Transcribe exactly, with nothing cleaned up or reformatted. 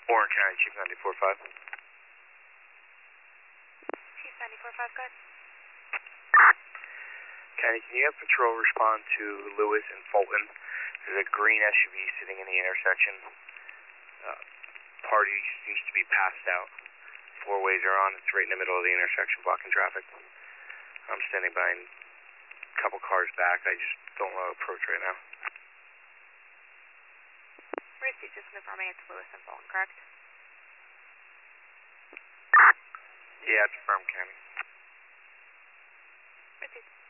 Warren County, Chief ninety-four five. Chief ninety-four five, good. County, can you have patrol respond to Lewis and Fulton? There's a green S U V sitting in the intersection. Uh, party seems to be passed out. Four ways are on. It's right in the middle of the intersection, blocking traffic. I'm standing by a couple cars back. I just don't want to approach right now. Receipt just confirming it's Lewis and Fulton, correct? Yeah, it's firm, County. Receipt.